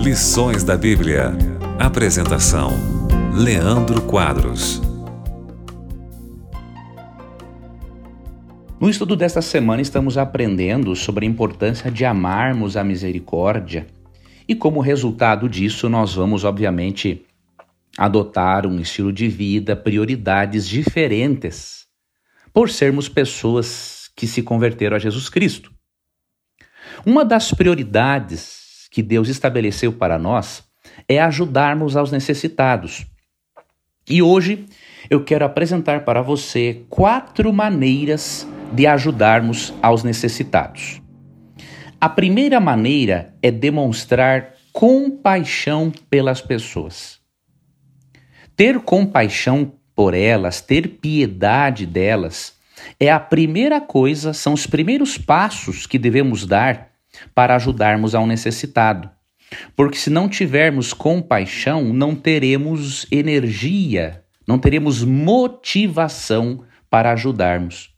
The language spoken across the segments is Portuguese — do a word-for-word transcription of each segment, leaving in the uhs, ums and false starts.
Lições da Bíblia. Apresentação: Leandro Quadros. No estudo desta semana estamos aprendendo sobre a importância de amarmos a misericórdia e como resultado disso nós vamos obviamente adotar um estilo de vida, prioridades diferentes por sermos pessoas que se converteram a Jesus Cristo. Uma das prioridades que Deus estabeleceu para nós é ajudarmos aos necessitados. E hoje eu quero apresentar para você quatro maneiras de ajudarmos aos necessitados. A primeira maneira é demonstrar compaixão pelas pessoas. Ter compaixão por elas, ter piedade delas, é a primeira coisa, são os primeiros passos que devemos dar para ajudarmos ao necessitado. Porque se não tivermos compaixão, não teremos energia, não teremos motivação para ajudarmos.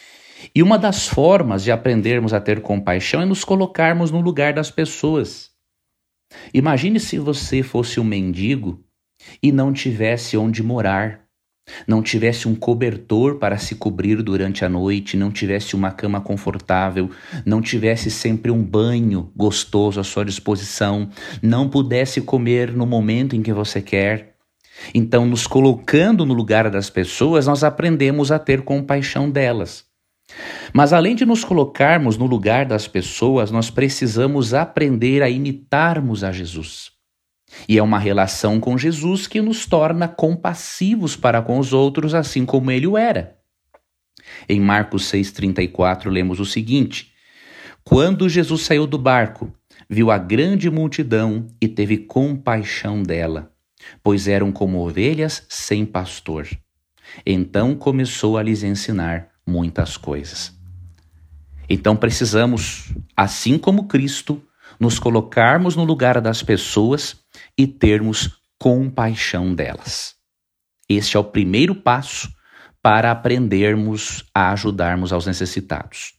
E uma das formas de aprendermos a ter compaixão é nos colocarmos no lugar das pessoas. Imagine se você fosse um mendigo e não tivesse onde morar, não tivesse um cobertor para se cobrir durante a noite, não tivesse uma cama confortável, não tivesse sempre um banho gostoso à sua disposição, não pudesse comer no momento em que você quer. Então, nos colocando no lugar das pessoas, nós aprendemos a ter compaixão delas. Mas além de nos colocarmos no lugar das pessoas, nós precisamos aprender a imitarmos a Jesus. E é uma relação com Jesus que nos torna compassivos para com os outros, assim como ele o era. Em Marcos seis, trinta e quatro, lemos o seguinte: Quando Jesus saiu do barco, viu a grande multidão e teve compaixão dela, pois eram como ovelhas sem pastor. Então começou a lhes ensinar muitas coisas. Então precisamos, assim como Cristo, nos colocarmos no lugar das pessoas e termos compaixão delas. Este é o primeiro passo para aprendermos a ajudarmos aos necessitados.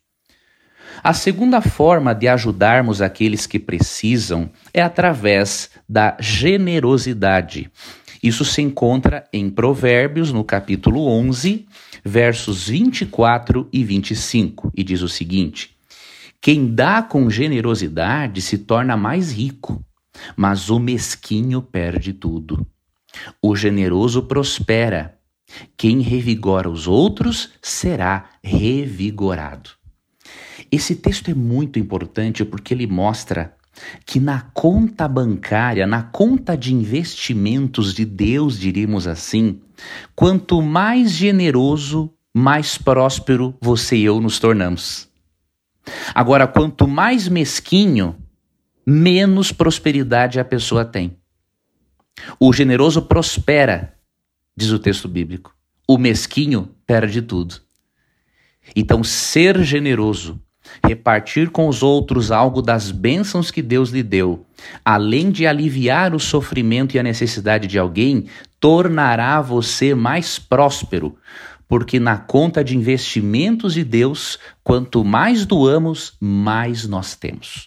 A segunda forma de ajudarmos aqueles que precisam é através da generosidade. Isso se encontra em Provérbios, no capítulo onze, versos vinte e quatro e vinte e cinco, e diz o seguinte: Quem dá com generosidade se torna mais rico, mas o mesquinho perde tudo. O generoso prospera. Quem revigora os outros será revigorado. Esse texto é muito importante porque ele mostra que na conta bancária, na conta de investimentos de Deus, diríamos assim, quanto mais generoso, mais próspero você e eu nos tornamos. Agora, quanto mais mesquinho, menos prosperidade a pessoa tem. O generoso prospera, diz o texto bíblico. O mesquinho perde tudo. Então, ser generoso, repartir com os outros algo das bênçãos que Deus lhe deu, além de aliviar o sofrimento e a necessidade de alguém, tornará você mais próspero, porque na conta de investimentos de Deus, quanto mais doamos, mais nós temos.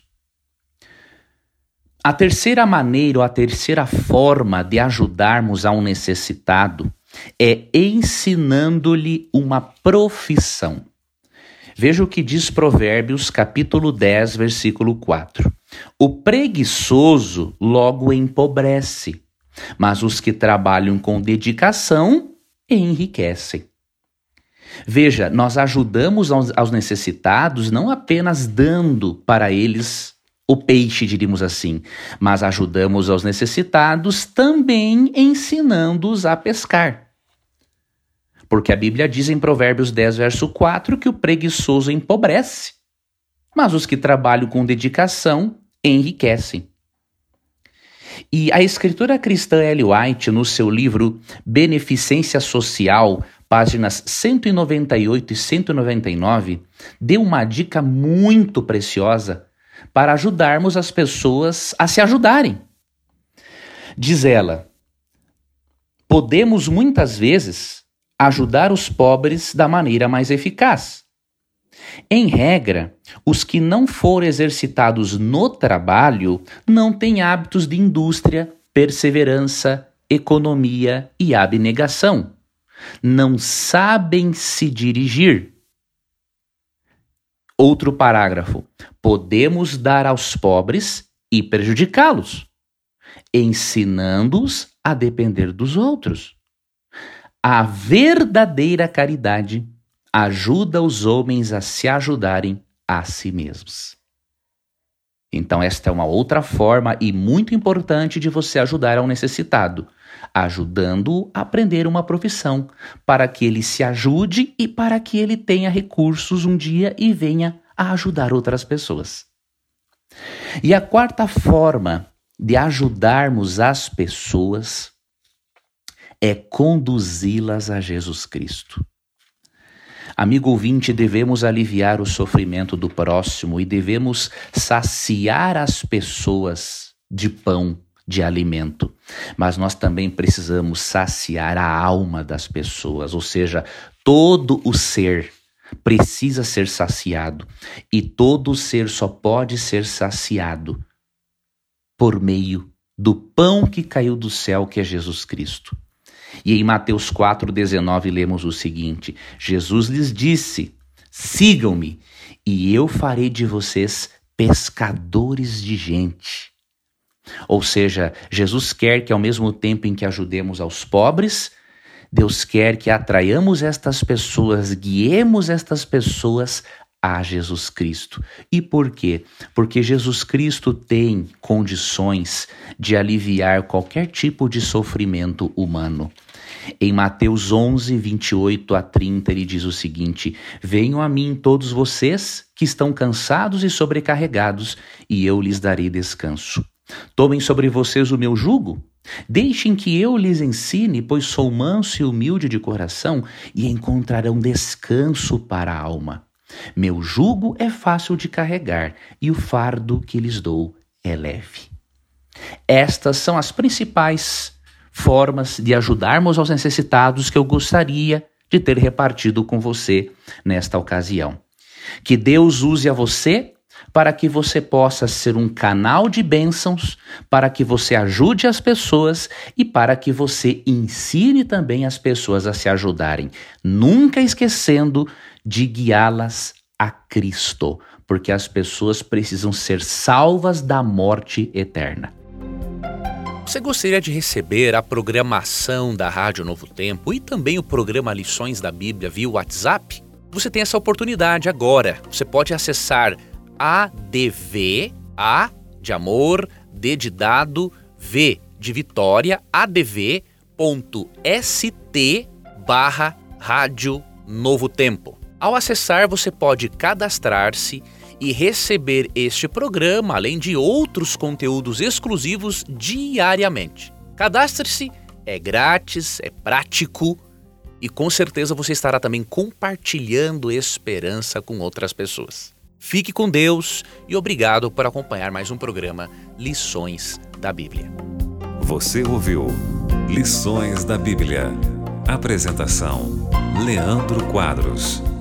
A terceira maneira, ou a terceira forma de ajudarmos a um necessitado é ensinando-lhe uma profissão. Veja o que diz Provérbios, capítulo dez, versículo quatro. O preguiçoso logo empobrece, mas os que trabalham com dedicação enriquecem. Veja, nós ajudamos aos necessitados não apenas dando para eles o peixe, diríamos assim, mas ajudamos aos necessitados também ensinando-os a pescar. Porque a Bíblia diz em Provérbios dez, verso quatro, que o preguiçoso empobrece, mas os que trabalham com dedicação enriquecem. E a escritora cristã Ellen White, no seu livro Beneficência Social, páginas cento e noventa e oito e cento e noventa e nove, deu uma dica muito preciosa para ajudarmos as pessoas a se ajudarem. Diz ela: podemos muitas vezes ajudar os pobres da maneira mais eficaz, Em regra, os que não forem exercitados no trabalho não têm hábitos de indústria, perseverança, economia e abnegação. Não sabem se dirigir. Outro parágrafo. Podemos dar aos pobres e prejudicá-los, ensinando-os a depender dos outros. A verdadeira caridade ajuda os homens a se ajudarem a si mesmos. Então esta é uma outra forma e muito importante de você ajudar ao necessitado, ajudando-o a aprender uma profissão, para que ele se ajude e para que ele tenha recursos um dia e venha a ajudar outras pessoas. E a quarta forma de ajudarmos as pessoas é conduzi-las a Jesus Cristo. Amigo ouvinte, devemos aliviar o sofrimento do próximo e devemos saciar as pessoas de pão, de alimento. Mas nós também precisamos saciar a alma das pessoas, ou seja, todo o ser precisa ser saciado e todo o ser só pode ser saciado por meio do pão que caiu do céu, que é Jesus Cristo. E em Mateus quatro, dezenove lemos o seguinte: Jesus lhes disse: sigam-me e eu farei de vocês pescadores de gente. Ou seja, Jesus quer que ao mesmo tempo em que ajudemos aos pobres, Deus quer que atraiamos estas pessoas, guiemos estas pessoas a Jesus Cristo. E por quê? Porque Jesus Cristo tem condições de aliviar qualquer tipo de sofrimento humano. Em Mateus onze, vinte e oito a trinta, ele diz o seguinte: venham a mim todos vocês que estão cansados e sobrecarregados, e eu lhes darei descanso. Tomem sobre vocês o meu jugo, deixem que eu lhes ensine, pois sou manso e humilde de coração, e encontrarão descanso para a alma. Meu jugo é fácil de carregar, e o fardo que lhes dou é leve. Estas são as principais formas de ajudarmos aos necessitados que eu gostaria de ter repartido com você nesta ocasião. Que Deus use a você para que você possa ser um canal de bênçãos, para que você ajude as pessoas e para que você ensine também as pessoas a se ajudarem, nunca esquecendo de guiá-las a Cristo, porque as pessoas precisam ser salvas da morte eterna. Você gostaria de receber a programação da Rádio Novo Tempo e também o programa Lições da Bíblia via WhatsApp? Você tem essa oportunidade agora. Você pode acessar A D V, A de amor, D de dado, V de Vitória, adv.st barra Rádio Novo Tempo. Ao acessar, você pode cadastrar-se e receber este programa, além de outros conteúdos exclusivos diariamente. Cadastre-se, é grátis, é prático e com certeza você estará também compartilhando esperança com outras pessoas. Fique com Deus e obrigado por acompanhar mais um programa Lições da Bíblia. Você ouviu Lições da Bíblia. Apresentação: Leandro Quadros.